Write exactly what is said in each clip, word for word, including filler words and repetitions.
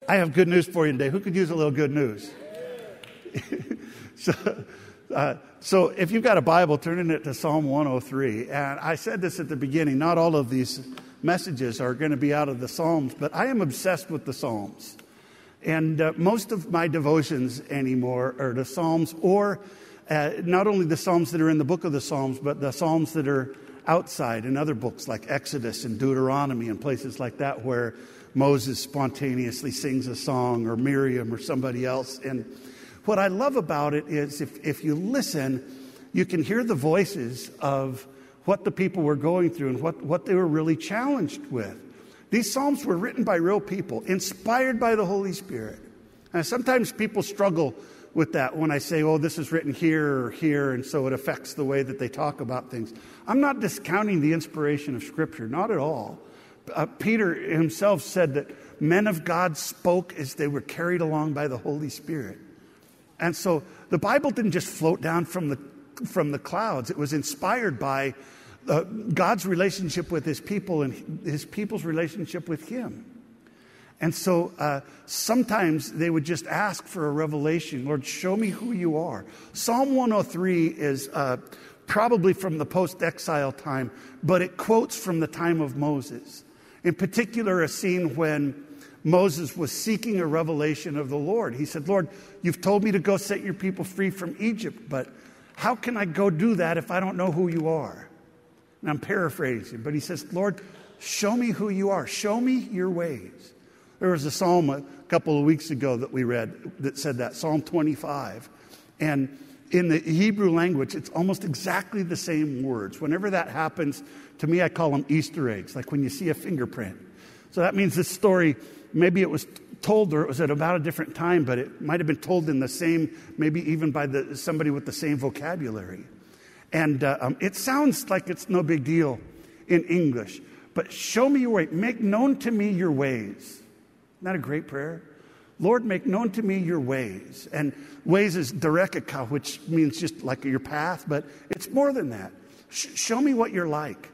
I have good news for you today. Who could use a little good news? so, uh, so if you've got a Bible, turn it to Psalm one oh three. And I said this at the beginning, not all of these messages are going to be out of the Psalms, but I am obsessed with the Psalms. And uh, most of my devotions anymore are the Psalms, or uh, not only the Psalms that are in the book of the Psalms, but the Psalms that are outside in other books like Exodus and Deuteronomy and places like that where Moses spontaneously sings a song, or Miriam or somebody else. And what I love about it is if, if you listen, you can hear the voices of what the people were going through and what, what they were really challenged with. These Psalms were written by real people, inspired by the Holy Spirit. And sometimes people struggle with that when I say, oh, this is written here or here, and so it affects the way that they talk about things. I'm not discounting the inspiration of Scripture, not at all. Uh, Peter himself said that men of God spoke as they were carried along by the Holy Spirit. And so the Bible didn't just float down from the from the clouds. It was inspired by uh, God's relationship with his people and his people's relationship with him. And so uh, sometimes they would just ask for a revelation. Lord, show me who you are. Psalm one oh three is uh, probably from the post-exile time, but it quotes from the time of Moses. In particular, a scene when Moses was seeking a revelation of the Lord. He said, Lord, you've told me to go set your people free from Egypt, but how can I go do that if I don't know who you are? And I'm paraphrasing, but he says, Lord, show me who you are. Show me your ways. There was a psalm a couple of weeks ago that we read that said that, Psalm twenty-five. And in the Hebrew language, it's almost exactly the same words. Whenever that happens, to me, I call them Easter eggs, like when you see a fingerprint. So that means this story, maybe it was told or it was at about a different time, but it might have been told in the same, maybe even by the, somebody with the same vocabulary. And uh, um, it sounds like it's no big deal in English, but show me your way. Make known to me your ways. Isn't that a great prayer? Lord, make known to me your ways. And ways is derekika, which means just like your path, but it's more than that. Sh- show me what you're like.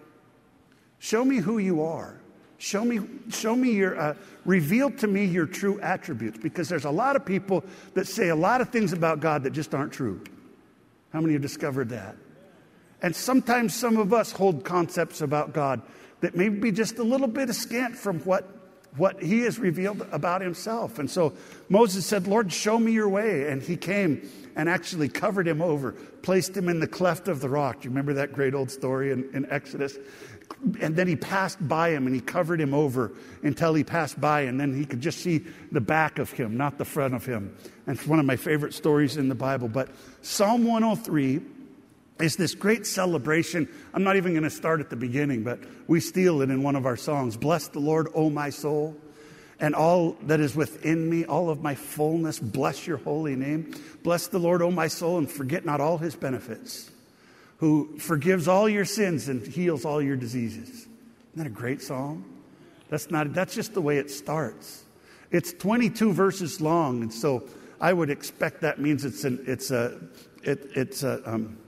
Show me who you are. Show me, show me your, uh, reveal to me your true attributes, because there's a lot of people that say a lot of things about God that just aren't true. How many have discovered that? And sometimes some of us hold concepts about God that may be just a little bit askant from what, what he has revealed about himself. And so Moses said, Lord, show me your way. And he came and actually covered him over, placed him in the cleft of the rock. Do you remember that great old story in, in Exodus? And then he passed by him and he covered him over until he passed by, and then he could just see the back of him, not the front of him. And it's one of my favorite stories in the Bible. But Psalm one oh three is this great celebration. I'm not even going to start at the beginning, but we steal it in one of our songs. Bless the Lord, O my soul, and all that is within me, all of my fullness, bless your holy name. Bless the Lord, O my soul, and forget not all his benefits, who forgives all your sins and heals all your diseases. Isn't that a great psalm? That's not, that's just the way it starts. It's twenty-two verses long, and so I would expect that means it's an, it's a, it, it's a, um,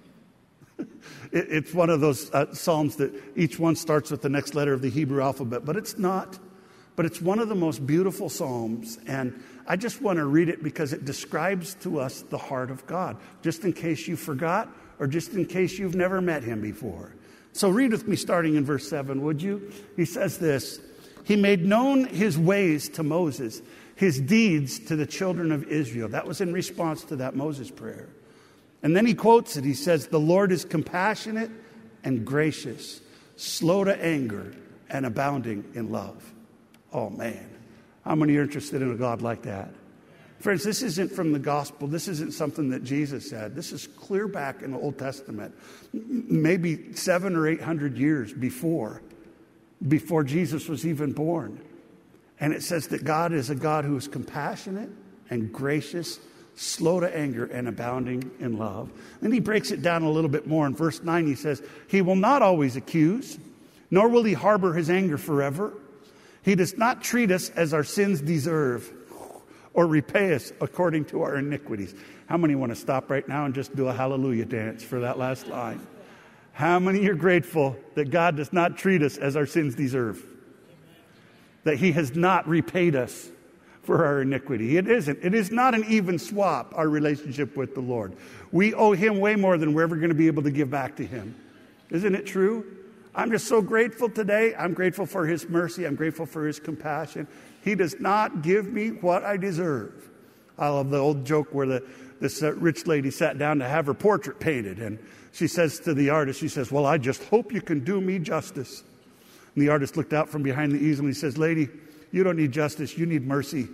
it, it's one of those uh, psalms that each one starts with the next letter of the Hebrew alphabet, but it's not. But it's one of the most beautiful psalms, and I just want to read it because it describes to us the heart of God, just in case you forgot, or just in case you've never met him before. So read with me starting in verse seven, would you? He says this, he made known his ways to Moses, his deeds to the children of Israel. That was in response to that Moses prayer. And then he quotes it. He says, the Lord is compassionate and gracious, slow to anger, and abounding in love. Oh, man. How many are interested in a God like that? Friends, this isn't from the gospel. This isn't something that Jesus said. This is clear back in the Old Testament, maybe seven or eight hundred years before, before Jesus was even born. And it says that God is a God who is compassionate and gracious, slow to anger, and abounding in love. Then he breaks it down a little bit more. In verse nine, he says, he will not always accuse, nor will he harbor his anger forever. He does not treat us as our sins deserve, or repay us according to our iniquities. How many want to stop right now and just do a hallelujah dance for that last line? How many are grateful that God does not treat us as our sins deserve? That he has not repaid us for our iniquity. It isn't. It is not an even swap, our relationship with the Lord. We owe him way more than we're ever going to be able to give back to him. Isn't it true? I'm just so grateful today. I'm grateful for his mercy. I'm grateful for his compassion. He does not give me what I deserve. I love the old joke where the, this uh, rich lady sat down to have her portrait painted. And she says to the artist, she says, well, I just hope you can do me justice. And the artist looked out from behind the easel and he says, lady, you don't need justice. You need mercy.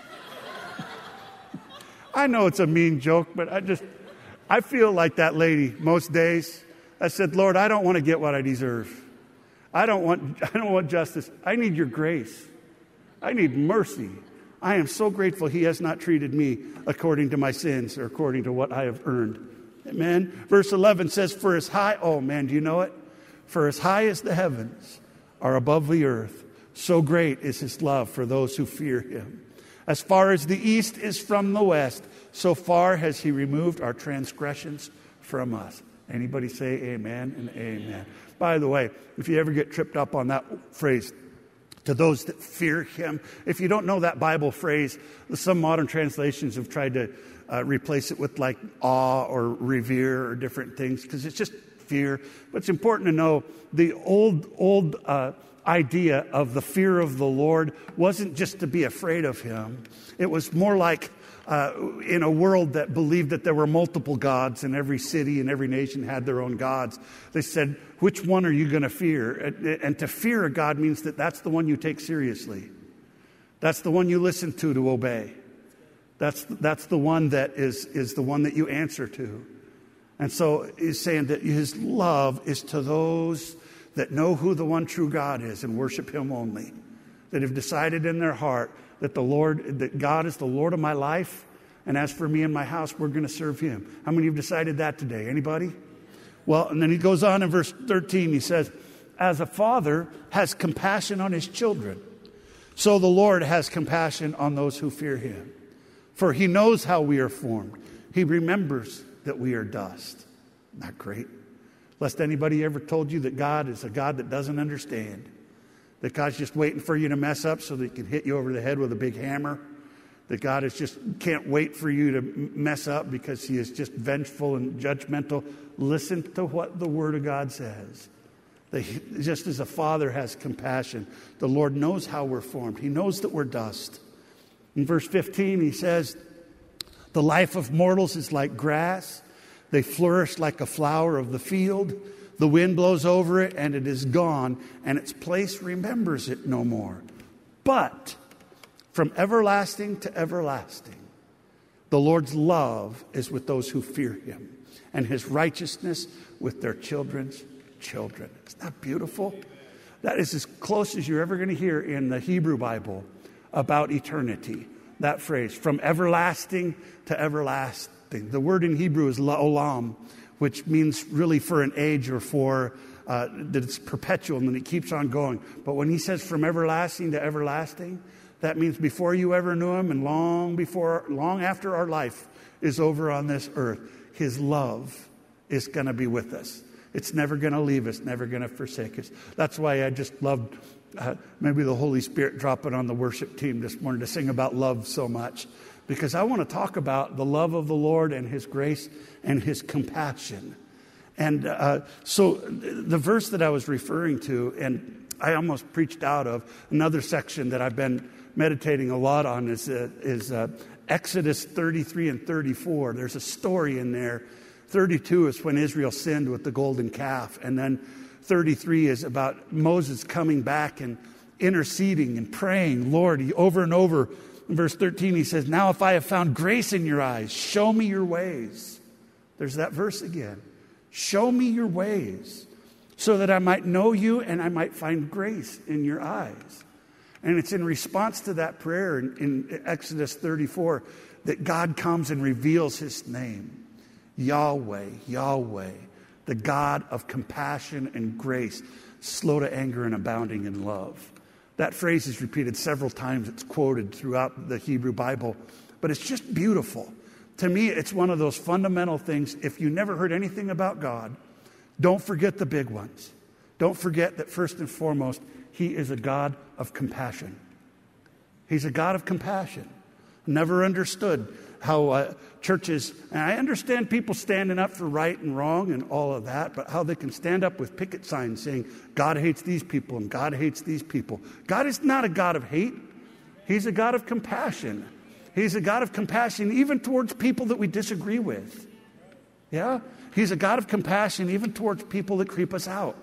I know it's a mean joke, but I just, I feel like that lady most days. I said, Lord, I don't want to get what I deserve. I don't want, I don't want justice. I need your grace. I need mercy. I am so grateful he has not treated me according to my sins or according to what I have earned. Amen. Verse eleven says, for as high, oh man, do you know it? For as high as the heavens are above the earth, so great is his love for those who fear him. As far as the east is from the west, so far has he removed our transgressions from us. Anybody say amen and amen? By the way, if you ever get tripped up on that phrase, to those that fear him, if you don't know that Bible phrase, some modern translations have tried to uh, replace it with like awe or revere or different things because it's just fear. But it's important to know the old, old uh, idea of the fear of the Lord wasn't just to be afraid of him. It was more like uh, in a world that believed that there were multiple gods and every city and every nation had their own gods. They said, which one are you going to fear? And, and to fear a God means that that's the one you take seriously. That's the one you listen to to obey. That's, that's the one that is, is the one that you answer to. And so he's saying that his love is to those that know who the one true God is and worship him only. That have decided in their heart that the Lord, that God is the Lord of my life. And as for me and my house, we're going to serve him. How many have decided that today? Anybody? Well, and then he goes on in verse thirteen. He says, as a father has compassion on his children, so the Lord has compassion on those who fear him. For he knows how we are formed. He remembers that we are dust. Not great. Lest anybody ever told you that God is a God that doesn't understand. That God's just waiting for you to mess up so that he can hit you over the head with a big hammer. That God is just can't wait for you to mess up because he is just vengeful and judgmental. Listen to what the Word of God says. That he, just as a father has compassion, the Lord knows how we're formed. He knows that we're dust. In verse fifteen, he says, the life of mortals is like grass. They flourish like a flower of the field. The wind blows over it and it is gone, and its place remembers it no more. But from everlasting to everlasting, the Lord's love is with those who fear him, and his righteousness with their children's children. Isn't that beautiful? That is as close as you're ever going to hear in the Hebrew Bible about eternity. That phrase, from everlasting to everlasting. The word in Hebrew is la'olam, which means really for an age or for uh, that it's perpetual and it keeps on going. But when he says from everlasting to everlasting, that means before you ever knew him and long before, long after our life is over on this earth, his love is going to be with us. It's never going to leave us, never going to forsake us. That's why I just loved uh, maybe the Holy Spirit dropping on the worship team this morning to sing about love so much. Because I want to talk about the love of the Lord and his grace and his compassion. And uh, so the verse that I was referring to, and I almost preached out of, another section that I've been meditating a lot on is, uh, is uh, Exodus thirty-three and thirty-four. There's a story in there. thirty-two is when Israel sinned with the golden calf. And then thirty-three is about Moses coming back and interceding and praying, Lord, he, over and over. In verse thirteen, he says, now if I have found grace in your eyes, show me your ways. There's that verse again. Show me your ways so that I might know you and I might find grace in your eyes. And it's in response to that prayer in, in Exodus thirty-four that God comes and reveals his name. Yahweh, Yahweh, the God of compassion and grace, slow to anger and abounding in love. That phrase is repeated several times. It's quoted throughout the Hebrew Bible. But it's just beautiful. To me, it's one of those fundamental things. If you never heard anything about God, don't forget the big ones. Don't forget that first and foremost, he is a God of compassion. He's a God of compassion. Never understood how uh, churches, and I understand people standing up for right and wrong and all of that, but how they can stand up with picket signs saying, God hates these people and God hates these people. God is not a God of hate. He's a God of compassion. He's a God of compassion even towards people that we disagree with. Yeah? He's a God of compassion even towards people that creep us out.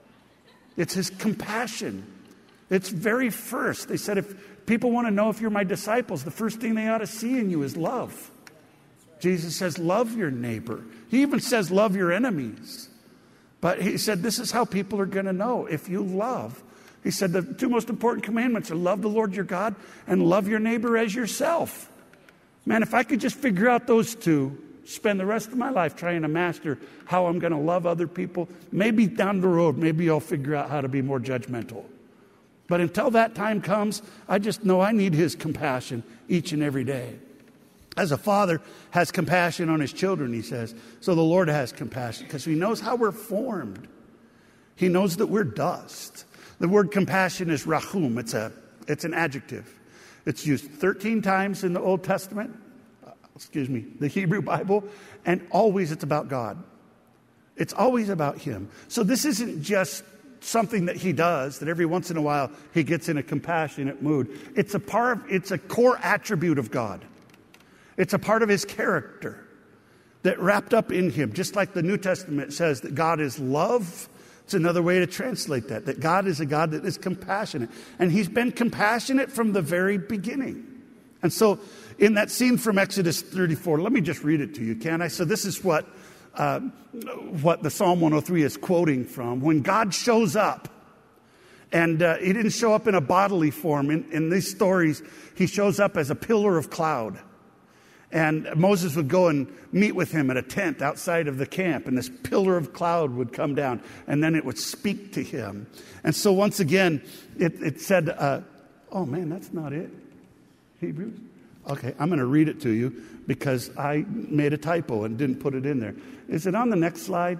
It's his compassion. It's very first. They said if people want to know if you're my disciples, the first thing they ought to see in you is love. Jesus says, love your neighbor. He even says, love your enemies. But he said, this is how people are going to know if you love. He said the two most important commandments are love the Lord your God and love your neighbor as yourself. Man, if I could just figure out those two, spend the rest of my life trying to master how I'm going to love other people, maybe down the road, maybe I'll figure out how to be more judgmental. But until that time comes, I just know I need his compassion each and every day. As a father has compassion on his children, he says, so the Lord has compassion because he knows how we're formed. He knows that we're dust. The word compassion is rahum. It's a, it's an adjective. It's used thirteen times in the Old Testament, uh, excuse me, the Hebrew Bible, and always it's about God. It's always about him. So this isn't just something that he does, that every once in a while he gets in a compassionate mood. It's a part of, it's a core attribute of God. It's a part of his character that wrapped up in him, just like the New Testament says that God is love. It's another way to translate that, that God is a God that is compassionate. And he's been compassionate from the very beginning. And so in that scene from Exodus thirty-four, let me just read it to you, can I? So this is what uh, what the Psalm one oh three is quoting from. When God shows up, and uh, he didn't show up in a bodily form. In, in these stories, he shows up as a pillar of cloud. And Moses would go and meet with him at a tent outside of the camp, and this pillar of cloud would come down, and then it would speak to him. And so once again, it, it said, uh, oh man, that's not it. Hebrews? Okay, I'm going to read it to you because I made a typo and didn't put it in there. Is it on the next slide?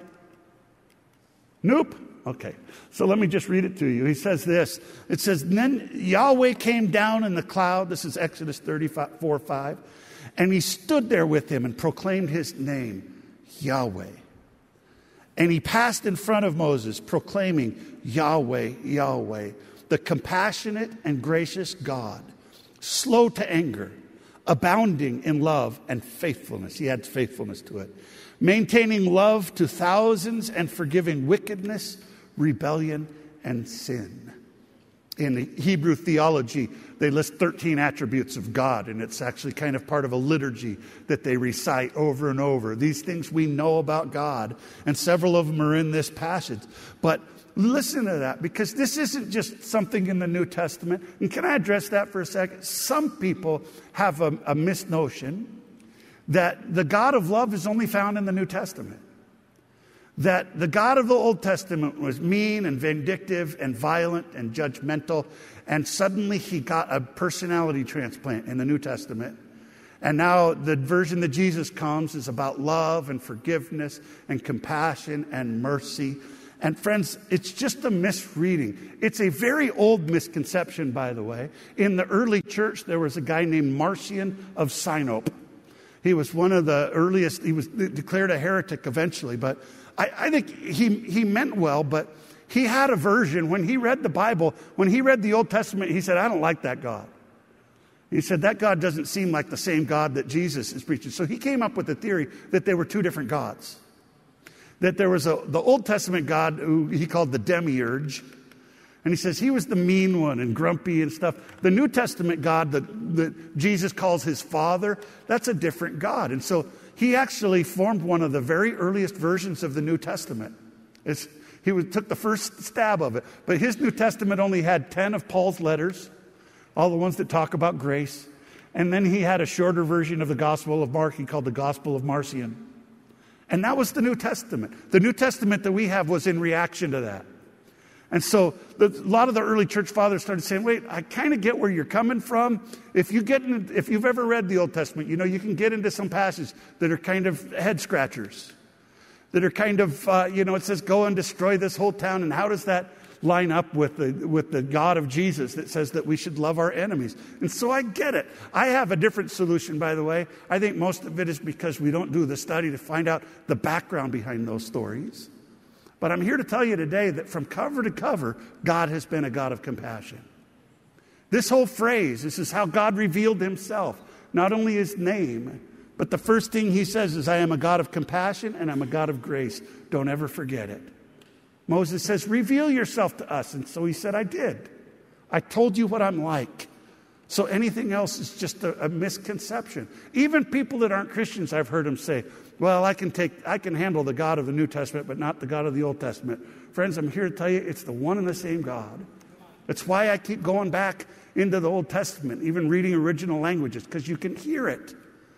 Nope. Okay, so let me just read it to you. He says this. It says, then Yahweh came down in the cloud. This is Exodus thirty-four five. And he stood there with him and proclaimed his name, Yahweh. And he passed in front of Moses, proclaiming, Yahweh, Yahweh, the compassionate and gracious God, slow to anger, abounding in love and faithfulness. He adds faithfulness to it. Maintaining love to thousands and forgiving wickedness, rebellion, and sin. In the Hebrew theology, they list thirteen attributes of God, and it's actually kind of part of a liturgy that they recite over and over. These things we know about God, and several of them are in this passage. But listen to that, because this isn't just something in the New Testament. And can I address that for a second? Some people have a, a misnotion that the God of love is only found in the New Testament. That the God of the Old Testament was mean and vindictive and violent and judgmental, and suddenly he got a personality transplant in the New Testament. And now the version that Jesus comes is about love and forgiveness and compassion and mercy. And friends, it's just a misreading. It's a very old misconception, by the way. In the early church, there was a guy named Marcion of Sinope. He was one of the earliest, he was declared a heretic eventually, but I, I think he, he meant well, but he had a version. When he read the Bible, when he read the Old Testament, he said, I don't like that God. He said, that God doesn't seem like the same God that Jesus is preaching. So he came up with the theory that there were two different gods. That there was a, the Old Testament God who he called the demiurge. And he says he was the mean one and grumpy and stuff. The New Testament God that, that Jesus calls his Father, that's a different God. And so he actually formed one of the very earliest versions of the New Testament. It's, he was, took the first stab of it. But his New Testament only had ten of Paul's letters, all the ones that talk about grace. And then he had a shorter version of the Gospel of Mark he called the Gospel of Marcion. And that was the New Testament. The New Testament that we have was in reaction to that. And so the, a lot of the early church fathers started saying, wait, I kind of get where you're coming from. If, you get in, if you've ever read the Old Testament, you know, you can get into some passages that are kind of head scratchers, that are kind of, uh, you know, it says, go and destroy this whole town. And how does that, line up with the, with the God of Jesus that says that we should love our enemies. And so I get it. I have a different solution, by the way. I think most of it is because we don't do the study to find out the background behind those stories. But I'm here to tell you today that from cover to cover, God has been a God of compassion. This whole phrase, this is how God revealed himself. Not only his name, but the first thing he says is, I am a God of compassion and I'm a God of grace. Don't ever forget it. Moses says, reveal yourself to us. And so he said, I did. I told you what I'm like. So anything else is just a, a misconception. Even people that aren't Christians, I've heard them say, well, I can take, I can handle the God of the New Testament, but not the God of the Old Testament. Friends, I'm here to tell you, it's the one and the same God. That's why I keep going back into the Old Testament, even reading original languages, because you can hear it.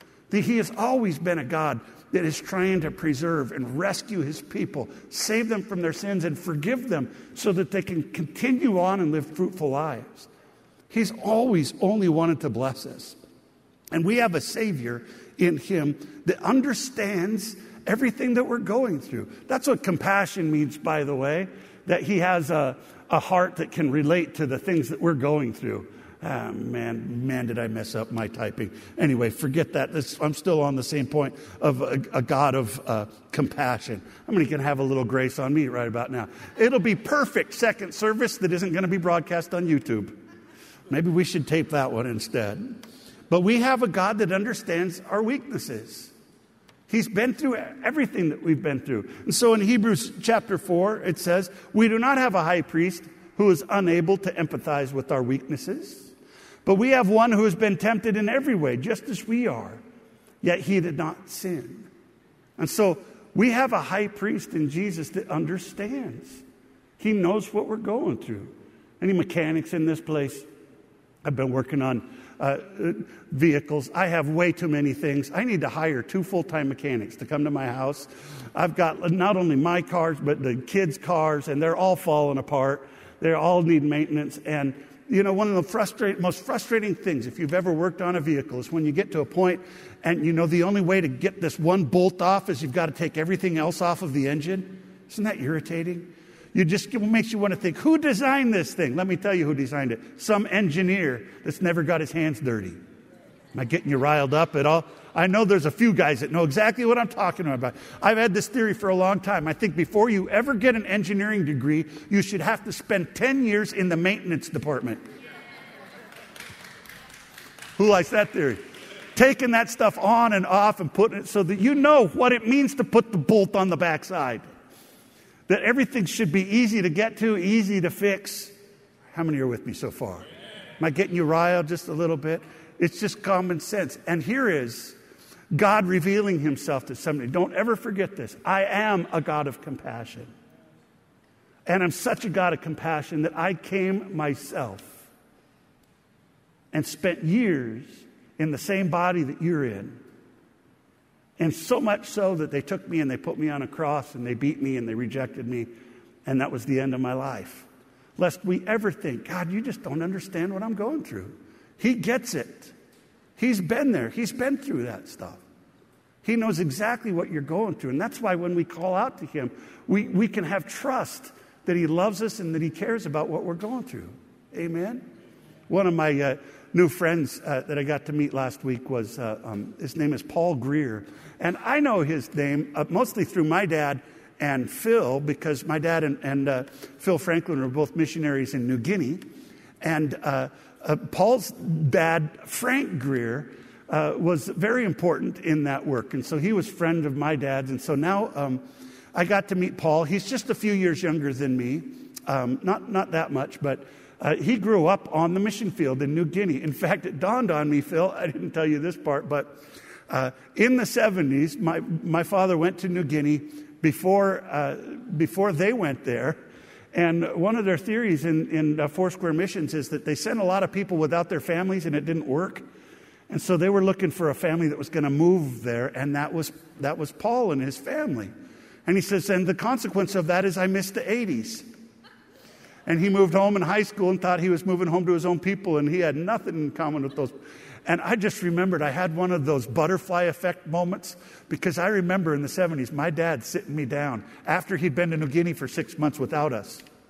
He has always been a God that is trying to preserve and rescue his people, save them from their sins and forgive them so that they can continue on and live fruitful lives. He's always only wanted to bless us. And we have a Savior in him that understands everything that we're going through. That's what compassion means, by the way, that he has a, a heart that can relate to the things that we're going through. Ah, man, man, did I mess up my typing. Anyway, forget that. This, I'm still on the same point of a, a God of uh, compassion. I'm going to have a little grace on me right about now. It'll be perfect second service that isn't going to be broadcast on YouTube. Maybe we should tape that one instead. But we have a God that understands our weaknesses. He's been through everything that we've been through. And so in Hebrews chapter four, it says, we do not have a high priest who is unable to empathize with our weaknesses. But we have one who has been tempted in every way, just as we are, yet he did not sin. And so we have a high priest in Jesus that understands. He knows what we're going through. Any mechanics in this place? I've been working on uh, vehicles. I have way too many things. I need to hire two full-time mechanics to come to my house. I've got not only my cars, but the kids' cars, and they're all falling apart. They all need maintenance. And you know, one of the frustrate, most frustrating things, if you've ever worked on a vehicle, is when you get to a point and, you know, the only way to get this one bolt off is you've got to take everything else off of the engine. Isn't that irritating? You just, it makes you want to think, who designed this thing? Let me tell you who designed it. Some engineer that's never got his hands dirty. Am I getting you riled up at all? I know there's a few guys that know exactly what I'm talking about. I've had this theory for a long time. I think before you ever get an engineering degree, you should have to spend ten years in the maintenance department. Who likes that theory? Taking that stuff on and off and putting it so that you know what it means to put the bolt on the backside. That everything should be easy to get to, easy to fix. How many are with me so far? Am I getting you riled just a little bit? It's just common sense. And here is God revealing himself to somebody. Don't ever forget this. I am a God of compassion. And I'm such a God of compassion that I came myself and spent years in the same body that you're in. And so much so that they took me and they put me on a cross and they beat me and they rejected me. And that was the end of my life. Lest we ever think, God, you just don't understand what I'm going through. He gets it. He's been there. He's been through that stuff. He knows exactly what you're going through. And that's why when we call out to him, we, we can have trust that he loves us and that he cares about what we're going through. Amen? One of my uh, new friends uh, that I got to meet last week was, uh, um, his name is Paul Greer. And I know his name uh, mostly through my dad and Phil, because my dad and, and uh, Phil Franklin were both missionaries in New Guinea. And uh, uh, Paul's dad, Frank Greer, uh, was very important in that work. And so he was a friend of my dad's. And so now um, I got to meet Paul. He's just a few years younger than me. Um, not, not that much, but uh, he grew up on the mission field in New Guinea. In fact, it dawned on me, Phil, I didn't tell you this part, but uh, in the seventies, my, my father went to New Guinea before, uh, before they went there. And one of their theories in, in uh, Foursquare Missions is that they sent a lot of people without their families and it didn't work. And so they were looking for a family that was going to move there. And that was, that was Paul and his family. And he says, and the consequence of that is I missed the eighties. And he moved home in high school and thought he was moving home to his own people. And he had nothing in common with those. And I just remembered I had one of those butterfly effect moments, because I remember in the seventies, my dad sitting me down after he'd been to New Guinea for six months without us.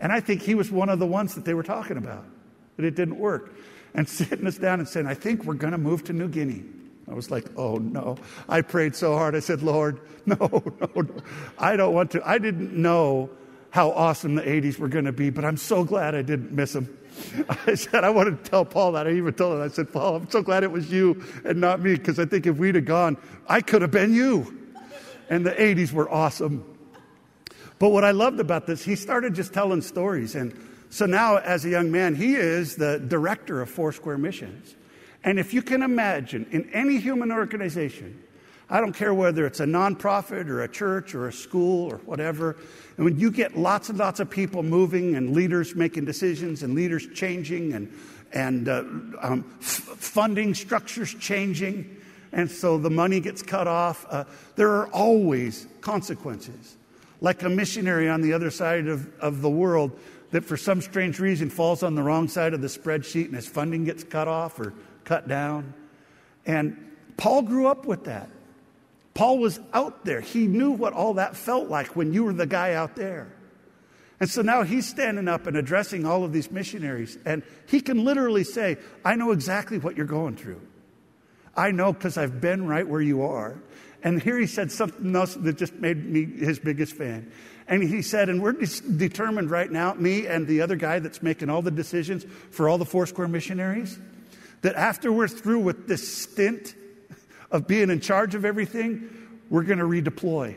And I think he was one of the ones that they were talking about, that it didn't work. And sitting us down and saying, I think we're going to move to New Guinea. I was like, oh, no. I prayed so hard. I said, Lord, no, no, no. I don't want to. I didn't know how awesome the eighties were going to be, but I'm so glad I didn't miss them. I said, I wanted to tell Paul that. I even told him, I said, Paul, I'm so glad it was you and not me, because I think if we'd have gone, I could have been you. And the eighties were awesome. But what I loved about this, he started just telling stories. And so now, as a young man, he is the director of Foursquare Missions. And if you can imagine, in any human organization, I don't care whether it's a nonprofit or a church or a school or whatever, and when you get lots and lots of people moving and leaders making decisions and leaders changing and, and uh, um, f- funding structures changing, and so the money gets cut off, uh, there are always consequences. Like a missionary on the other side of, of the world that for some strange reason falls on the wrong side of the spreadsheet and his funding gets cut off or cut down. And Paul grew up with that. Paul was out there. He knew what all that felt like when you were the guy out there. And so now he's standing up and addressing all of these missionaries. And he can literally say, I know exactly what you're going through. I know because I've been right where you are. And here he said something else that just made me his biggest fan. And he said, and we're determined right now, me and the other guy that's making all the decisions for all the Foursquare missionaries, that after we're through with this stint of being in charge of everything, we're going to redeploy.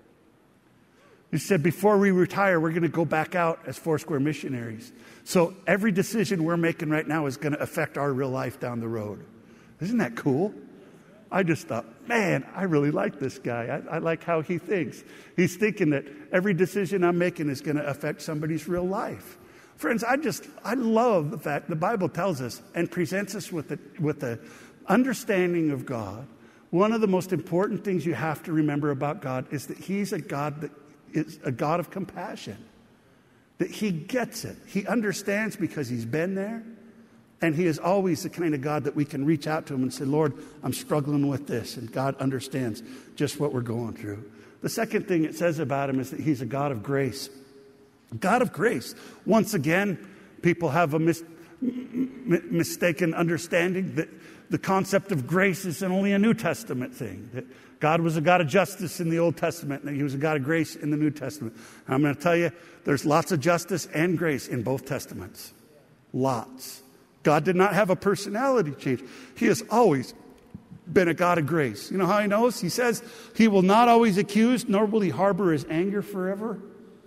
He said, before we retire, we're going to go back out as Foursquare missionaries. So every decision we're making right now is going to affect our real life down the road. Isn't that cool? I just thought, man, I really like this guy. I, I like how he thinks. He's thinking that every decision I'm making is going to affect somebody's real life. Friends, I just, I love the fact the Bible tells us and presents us with the, with the understanding of God. One of the most important things you have to remember about God is that he's a God that is a God of compassion. That he gets it. He understands because he's been there. And he is always the kind of God that we can reach out to him and say, Lord, I'm struggling with this. And God understands just what we're going through. The second thing it says about him is that he's a God of grace. God of grace. Once again, people have a mis- m- mistaken understanding that the concept of grace is only a New Testament thing. That God was a God of justice in the Old Testament, and that he was a God of grace in the New Testament. And I'm going to tell you, there's lots of justice and grace in both Testaments. Lots. God did not have a personality change. He has always been a God of grace. You know how he knows? He says he will not always accuse, nor will he harbor his anger forever.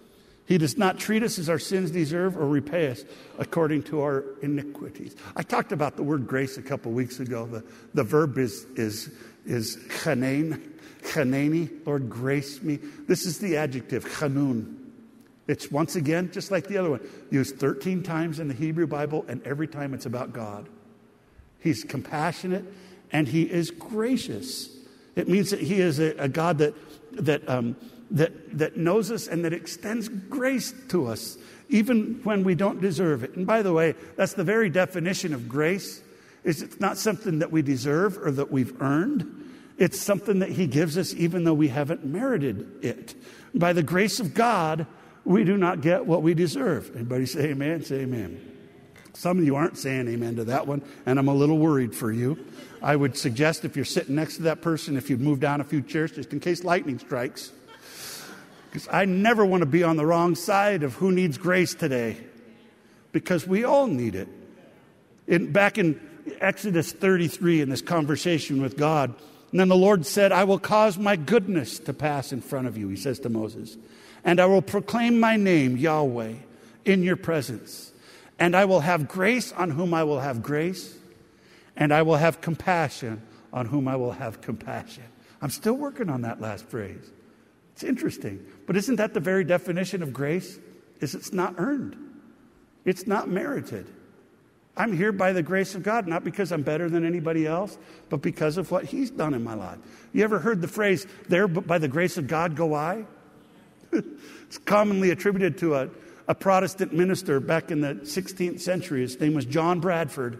He does not treat us as our sins deserve or repay us according to our iniquities. I talked about the word grace a couple weeks ago. The, the verb is, is, is chanan, chanani, Lord, grace me. This is the adjective, chanun. It's once again, just like the other one, used thirteen times in the Hebrew Bible, and every time it's about God. He's compassionate and he is gracious. It means that he is a, a God that that um, that that knows us and that extends grace to us, even when we don't deserve it. And by the way, that's the very definition of grace. Is it's not something that we deserve or that we've earned. It's something that he gives us even though we haven't merited it. By the grace of God, we do not get what we deserve. Anybody say amen? Say amen. Some of you aren't saying amen to that one, and I'm a little worried for you. I would suggest if you're sitting next to that person, if you'd move down a few chairs just in case lightning strikes. Because I never want to be on the wrong side of who needs grace today. Because we all need it. In, back in Exodus thirty-three, in this conversation with God, and then the Lord said, I will cause my goodness to pass in front of you, he says to Moses. And I will proclaim my name, Yahweh, in your presence. And I will have grace on whom I will have grace. And I will have compassion on whom I will have compassion. I'm still working on that last phrase. It's interesting. But isn't that the very definition of grace? Is it's not earned. It's not merited. I'm here by the grace of God, not because I'm better than anybody else, but because of what he's done in my life. You ever heard the phrase, there but by the grace of God go I? It's commonly attributed to a, a Protestant minister back in the sixteenth century. His name was John Bradford.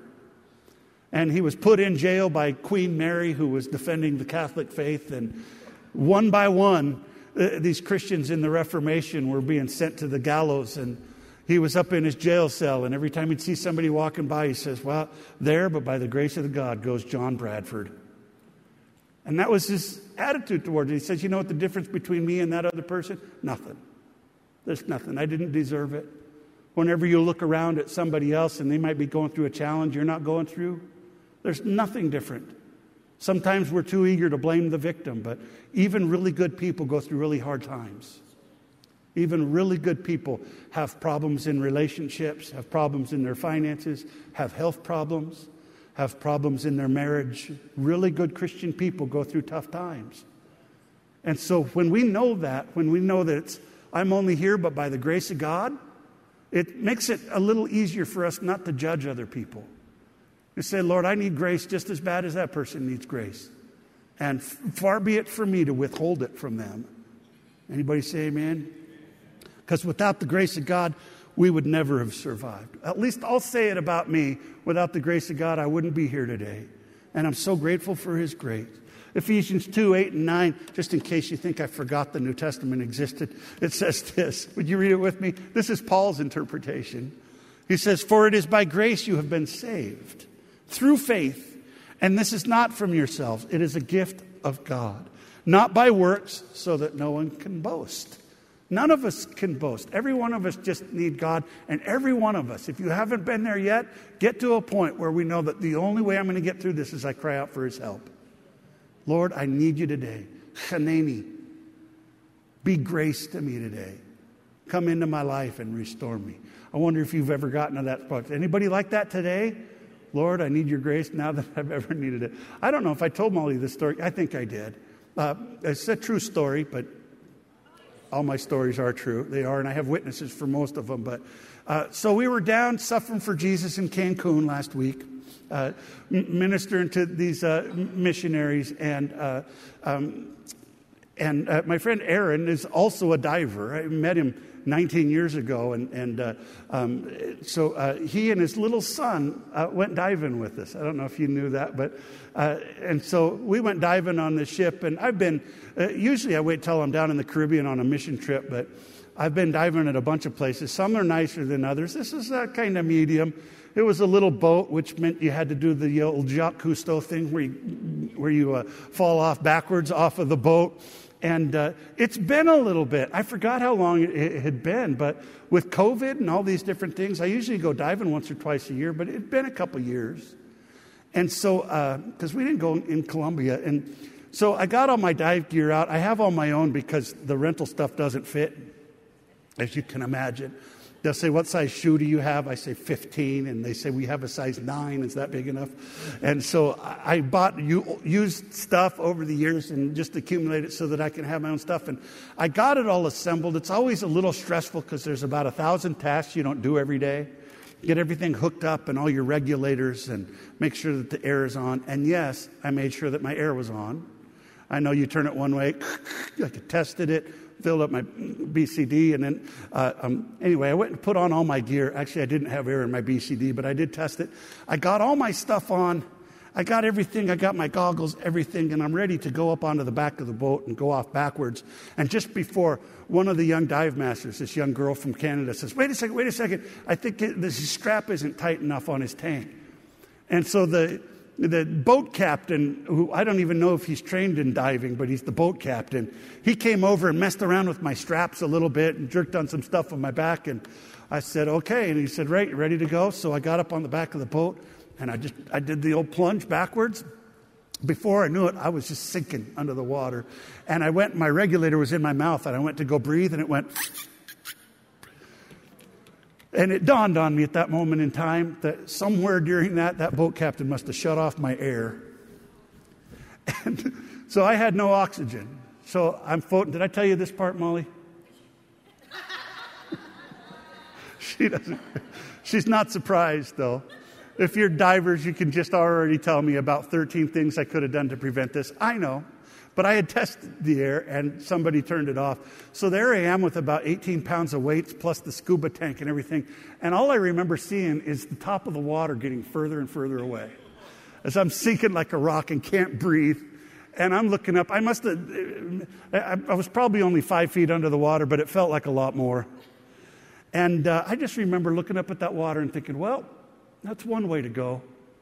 And he was put in jail by Queen Mary, who was defending the Catholic faith. And one by one, uh, these Christians in the Reformation were being sent to the gallows. And He was up in his jail cell, and every time he'd see somebody walking by, he says, well, there, but by the grace of God, goes John Bradford. And that was his attitude towards it. He says, you know what the difference between me and that other person? Nothing. There's nothing. I didn't deserve it. Whenever you look around at somebody else and they might be going through a challenge you're not going through, there's nothing different. Sometimes we're too eager to blame the victim, but even really good people go through really hard times. Even really good people have problems in relationships, have problems in their finances, have health problems, have problems in their marriage. Really good Christian people go through tough times. And so when we know that, when we know that it's, I'm only here but by the grace of God, it makes it a little easier for us not to judge other people. You say, Lord, I need grace just as bad as that person needs grace. And far be it from me to withhold it from them. Anybody say amen? Because without the grace of God, we would never have survived. At least I'll say it about me. Without the grace of God, I wouldn't be here today. And I'm so grateful for his grace. Ephesians two, eight, and nine, just in case you think I forgot the New Testament existed, it says this. Would you read it with me? This is Paul's interpretation. He says, for it is by grace you have been saved, through faith. And this is not from yourselves. It is a gift of God, not by works, so that no one can boast. None of us can boast. Every one of us just need God. And every one of us, if you haven't been there yet, get to a point where we know that the only way I'm going to get through this is I cry out for his help. Lord, I need you today. Chaneni, be grace to me today. Come into my life and restore me. I wonder if you've ever gotten to that spot. Anybody like that today? Lord, I need your grace now that I've ever needed it. I don't know if I told Molly this story. I think I did. Uh, it's a true story, but all my stories are true. They are, and I have witnesses for most of them. But uh, so we were down suffering for Jesus in Cancun last week, uh, m- ministering to these uh, missionaries, and uh, um, and uh, my friend Aaron is also a diver. I met him nineteen years ago, and and uh, um, so uh, he and his little son uh, went diving with us. I don't know if you knew that, but uh, and so we went diving on the ship. And I've been uh, usually I wait till I'm down in the Caribbean on a mission trip, but I've been diving at a bunch of places. Some are nicer than others. This is uh, kind of medium. It was a little boat, which meant you had to do the old Jacques Cousteau thing where you, where you uh, fall off backwards off of the boat. And uh, it's been a little bit. I forgot how long it, it had been, but with COVID and all these different things, I usually go diving once or twice a year, but it had been a couple years. And so, because uh, we didn't go in Colombia, and so I got all my dive gear out. I have all my own because the rental stuff doesn't fit, as you can imagine. They'll say, what size shoe do you have? I say fifteen. And they say, we have a size nine. Is that big enough? And so I bought used stuff over the years and just accumulated it so that I can have my own stuff. And I got it all assembled. It's always a little stressful because there's about a thousand tasks you don't do every day. Get everything hooked up and all your regulators and make sure that the air is on. And yes, I made sure that my air was on. I know you turn it one way. I tested it. Filled up my B C D, and then uh, um, anyway, I went and put on all my gear. Actually, I didn't have air in my B C D, but I did test it. I got all my stuff on. I got everything. I got my goggles, everything, and I'm ready to go up onto the back of the boat and go off backwards. And just before, one of the young dive masters, this young girl from Canada, says, wait a second, wait a second. I think it, this strap isn't tight enough on his tank. And so the The boat captain, who I don't even know if he's trained in diving, but he's the boat captain, he came over and messed around with my straps a little bit and jerked on some stuff on my back. And I said, okay. And he said, right, you ready to go? So I got up on the back of the boat and I just I did the old plunge backwards. Before I knew it, I was just sinking under the water. And I went, my regulator was in my mouth, and I went to go breathe, and it went... And it dawned on me at that moment in time that somewhere during that, that boat captain must have shut off my air. And so I had no oxygen. So I'm floating. Did I tell you this part, Molly? She doesn't. She's not surprised, though. If you're divers, you can just already tell me about thirteen things I could have done to prevent this. I know. But I had tested the air, and somebody turned it off. So there I am with about eighteen pounds of weights, plus the scuba tank and everything. And all I remember seeing is the top of the water getting further and further away as I'm sinking like a rock and can't breathe. And I'm looking up. I must have, I was probably only five feet under the water, but it felt like a lot more. And uh, I just remember looking up at that water and thinking, well, that's one way to go.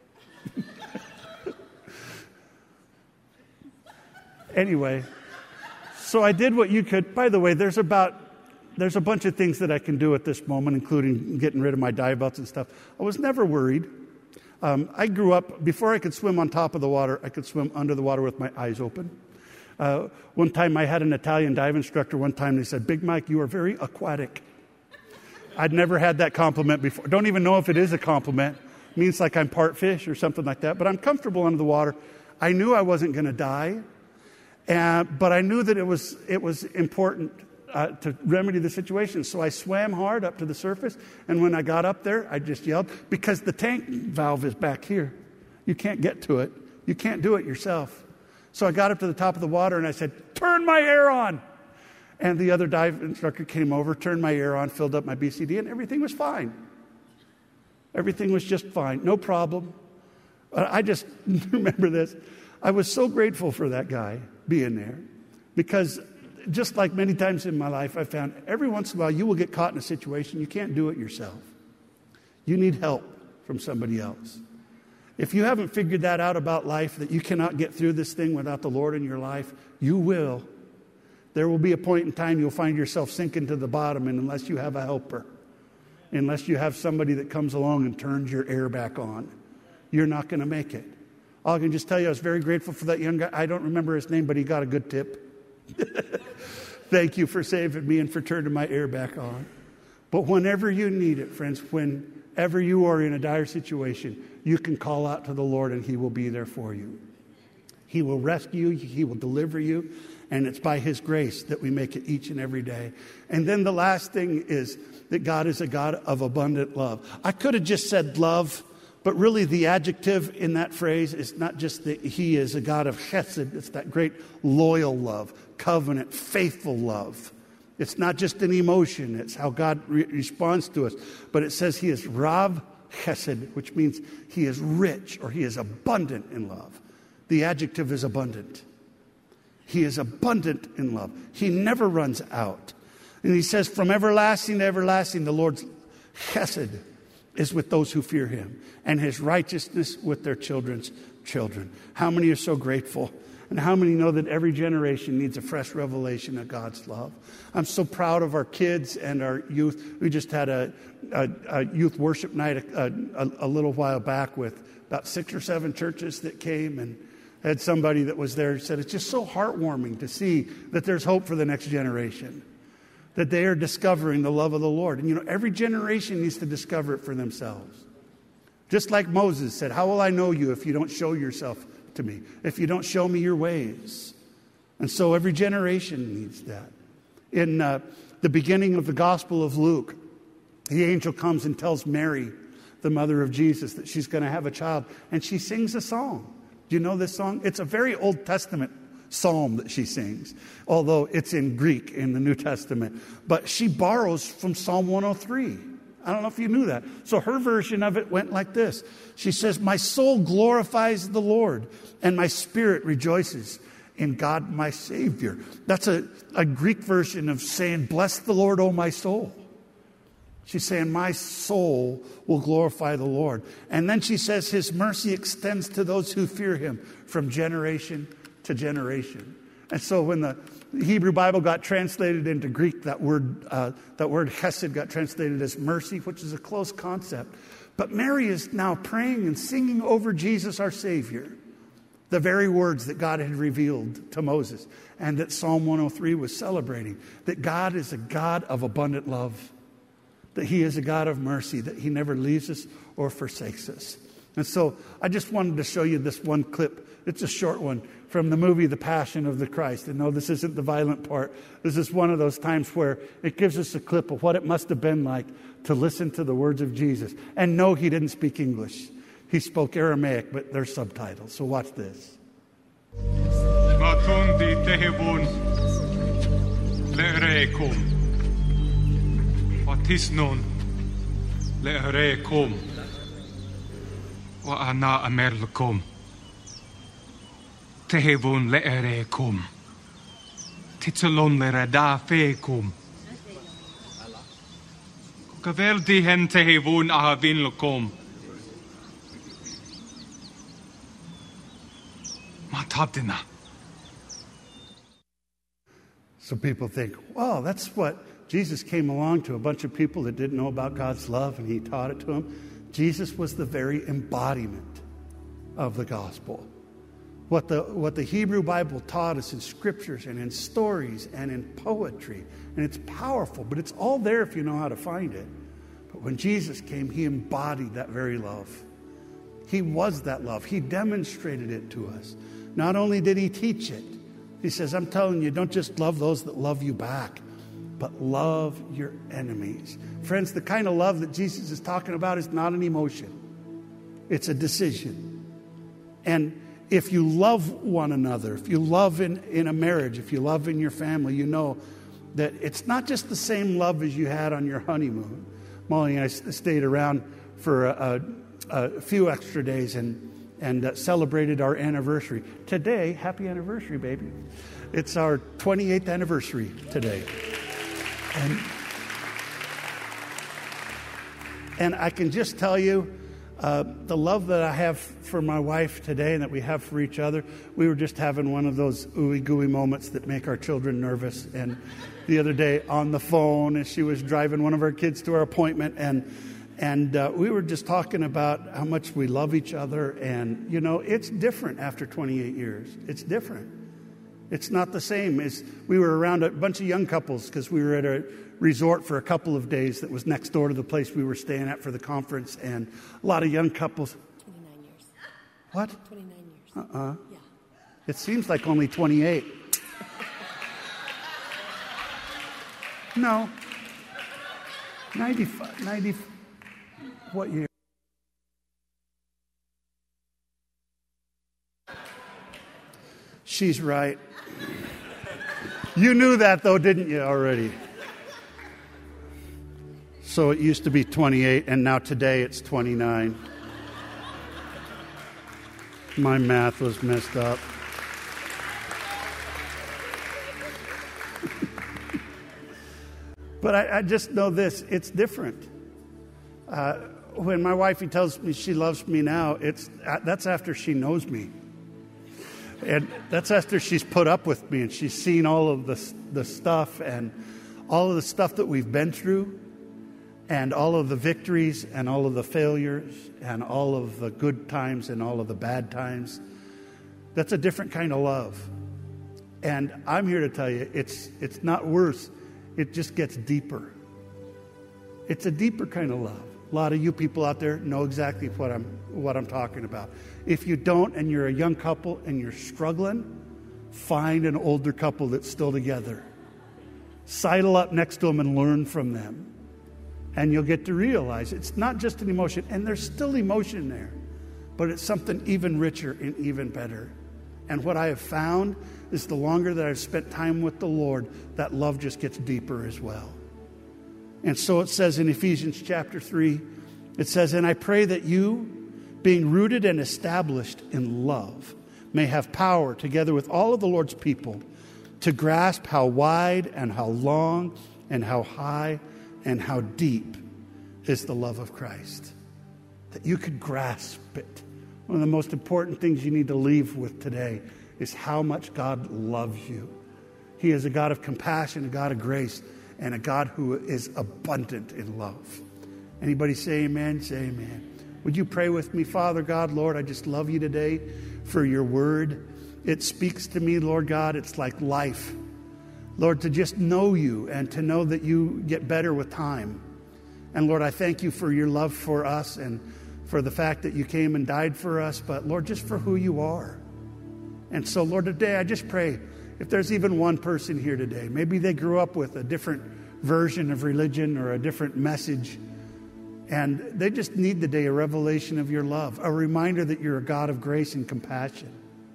Anyway, so I did what you could. By the way, there's about there's a bunch of things that I can do at this moment, including getting rid of my dive belts and stuff. I was never worried. Um, I grew up, before I could swim on top of the water, I could swim under the water with my eyes open. Uh, one time I had an Italian dive instructor. One time they said, Big Mike, you are very aquatic. I'd never had that compliment before. Don't even know if it is a compliment. It means like I'm part fish or something like that. But I'm comfortable under the water. I knew I wasn't going to die. And, but I knew that it was it was important uh, to remedy the situation. So I swam hard up to the surface. And when I got up there, I just yelled, because the tank valve is back here. You can't get to it. You can't do it yourself. So I got up to the top of the water and I said, turn my air on. And the other dive instructor came over, turned my air on, filled up my B C D, and everything was fine. Everything was just fine. No problem. I just remember this. I was so grateful for that guy being there, because just like many times in my life, I found every once in a while you will get caught in a situation you can't do it yourself. You need help from somebody else. If you haven't figured that out about life, that you cannot get through this thing without the Lord in your life, you will. There will be a point in time you'll find yourself sinking to the bottom, and unless you have a helper, unless you have somebody that comes along and turns your air back on, you're not going to make it. All I can just tell you, I was very grateful for that young guy. I don't remember his name, but he got a good tip. Thank you for saving me and for turning my air back on. But whenever you need it, friends, whenever you are in a dire situation, you can call out to the Lord and He will be there for you. He will rescue you. He will deliver you. And it's by His grace that we make it each and every day. And then the last thing is that God is a God of abundant love. I could have just said love, but really the adjective in that phrase is not just that He is a God of chesed. It's that great loyal love, covenant, faithful love. It's not just an emotion. It's how God re- responds to us. But it says He is Rav Chesed, which means He is rich or He is abundant in love. The adjective is abundant. He is abundant in love. He never runs out. And He says, from everlasting to everlasting, the Lord's chesed is with those who fear Him, and His righteousness with their children's children. How many are so grateful? And how many know that every generation needs a fresh revelation of God's love? I'm so proud of our kids and our youth. We just had a, a, a youth worship night a, a, a little while back with about six or seven churches that came, and had somebody that was there said, it's just so heartwarming to see that there's hope for the next generation, that they are discovering the love of the Lord. And you know, every generation needs to discover it for themselves. Just like Moses said, how will I know you if you don't show yourself to me, if you don't show me your ways? And so every generation needs that. In uh, the beginning of the Gospel of Luke, the angel comes and tells Mary, the mother of Jesus, that she's going to have a child, and she sings a song. Do you know this song? It's a very Old Testament psalm that she sings, although it's in Greek in the New Testament. But she borrows from Psalm one oh three. I don't know if you knew that. So her version of it went like this. She says, my soul glorifies the Lord, and my spirit rejoices in God my Savior. That's a, a Greek version of saying, bless the Lord, O my soul. She's saying, my soul will glorify the Lord. And then she says, His mercy extends to those who fear Him from generation to generation. And so when the Hebrew Bible got translated into Greek, that word, uh, that word chesed got translated as mercy, which is a close concept. But Mary is now praying and singing over Jesus, our Savior, the very words that God had revealed to Moses and that Psalm one oh three was celebrating, that God is a God of abundant love, that He is a God of mercy, that He never leaves us or forsakes us. And so I just wanted to show you this one clip. It's a short one from the movie The Passion of the Christ. And no, this isn't the violent part. This is one of those times where it gives us a clip of what it must have been like to listen to the words of Jesus. And no, He didn't speak English. He spoke Aramaic, but there's subtitles. So watch this. Tisnon le'arekum wa ana amerlakum tehevun le'arekum titzalon le'radafekum Kaveldi hen tehevun ahavin lokom. Matabdina. So people think, wow, that's what Jesus came along to a bunch of people that didn't know about God's love, and he taught it to them. Jesus was the very embodiment of the gospel. What the, what the Hebrew Bible taught us in scriptures and in stories and in poetry. And it's powerful, but it's all there if you know how to find it. But when Jesus came, he embodied that very love. He was that love. He demonstrated it to us. Not only did he teach it, he says, I'm telling you, don't just love those that love you back, but love your enemies. Friends, the kind of love that Jesus is talking about is not an emotion. It's a decision. And if you love one another, if you love in, in a marriage, if you love in your family, you know that it's not just the same love as you had on your honeymoon. Molly and I stayed around for a, a, a few extra days and and uh, celebrated our anniversary. Today, happy anniversary, baby. It's our twenty-eighth anniversary today. And, and I can just tell you, uh, the love that I have for my wife today and that we have for each other, we were just having one of those ooey gooey moments that make our children nervous. And the other day on the phone, as she was driving one of our kids to our appointment, and And uh, we were just talking about how much we love each other. And, you know, it's different after twenty-eight years. It's different. It's not the same. As we were around a bunch of young couples because we were at a resort for a couple of days that was next door to the place we were staying at for the conference. And a lot of young couples. twenty-nine years. What? twenty-nine years. Uh-uh. Yeah. It seems like only twenty-eight. No. ninety-five, ninety. What year? She's right. You knew that, though, didn't you, already? So it used to be twenty-eight, and now today it's twenty-nine. My math was messed up. But I, I just know this, it's different. Uh, when my wifey tells me she loves me now, it's that's after she knows me. And that's after she's put up with me and she's seen all of the, the stuff and all of the stuff that we've been through and all of the victories and all of the failures and all of the good times and all of the bad times. That's a different kind of love. And I'm here to tell you, it's it's not worse. It just gets deeper. It's a deeper kind of love. A lot of you people out there know exactly what I'm what I'm talking about. If you don't and you're a young couple and you're struggling, find an older couple that's still together. Sidle up next to them and learn from them. And you'll get to realize it's not just an emotion. And there's still emotion there. But it's something even richer and even better. And what I have found is the longer that I've spent time with the Lord, that love just gets deeper as well. And so it says in Ephesians chapter three, it says, and I pray that you, being rooted and established in love, may have power together with all of the Lord's people to grasp how wide and how long and how high and how deep is the love of Christ. That you could grasp it. One of the most important things you need to leave with today is how much God loves you. He is a God of compassion, a God of grace, and a God who is abundant in love. Anybody say amen? Say amen. Would you pray with me? Father God, Lord, I just love you today for your word. It speaks to me, Lord God. It's like life. Lord, to just know you and to know that you get better with time. And Lord, I thank you for your love for us and for the fact that you came and died for us. But Lord, just for who you are. And so, Lord, today I just pray, if there's even one person here today, maybe they grew up with a different version of religion or a different message, and they just need today a revelation of your love, a reminder that you're a God of grace and compassion.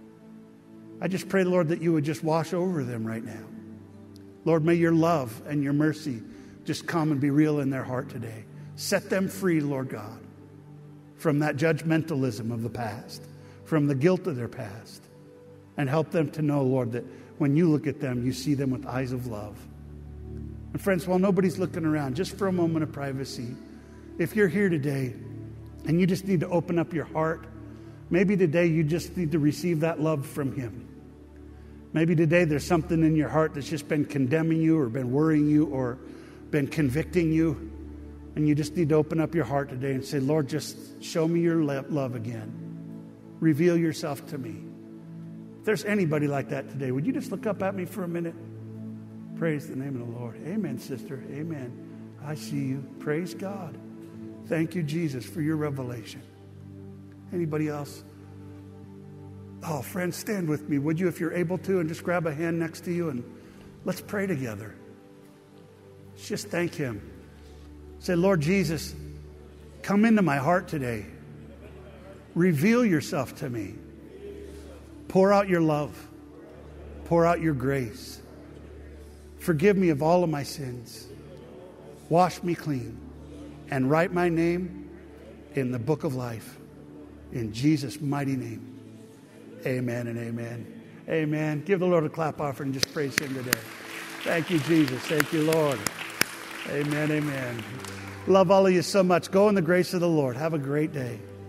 I just pray, Lord, that you would just wash over them right now. Lord, may your love and your mercy just come and be real in their heart today. Set them free, Lord God, from that judgmentalism of the past, from the guilt of their past, and help them to know, Lord, that when you look at them, you see them with eyes of love. And friends, while nobody's looking around, just for a moment of privacy, if you're here today and you just need to open up your heart, maybe today you just need to receive that love from him. Maybe today there's something in your heart that's just been condemning you or been worrying you or been convicting you. And you just need to open up your heart today and say, Lord, just show me your love again. Reveal yourself to me. If there's anybody like that today, would you just look up at me for a minute? Praise the name of the Lord. Amen, sister. Amen. I see you. Praise God. Thank you, Jesus, for your revelation. Anybody else? Oh, friends, stand with me, would you, if you're able to, and just grab a hand next to you and let's pray together. Let's just thank him. Say, Lord Jesus, come into my heart today. Reveal yourself to me. Pour out your love. Pour out your grace. Forgive me of all of my sins. Wash me clean. And write my name in the book of life. In Jesus' mighty name. Amen and amen. Amen. Give the Lord a clap offering and just praise him today. Thank you, Jesus. Thank you, Lord. Amen, amen. Love all of you so much. Go in the grace of the Lord. Have a great day.